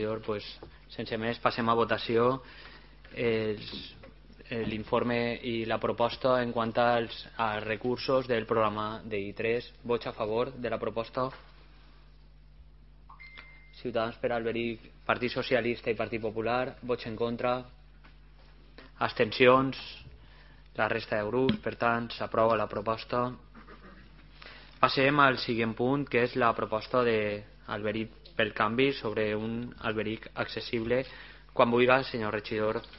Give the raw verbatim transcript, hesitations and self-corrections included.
Pues, sense més, passem a votació l'informe i la proposta en quant als, als recursos del programa de I tres. Vots a favor de la proposta. Ciutadans per Alberic, Partit Socialista i Partit Popular. Vots en contra. Abstencions. La resta de grups. Per tant, s'aprova la proposta. Passem al següent punt, que és la proposta d'Alberic pel canvi sobre un Alberic accessible. Quan vulgui, senyor regidor.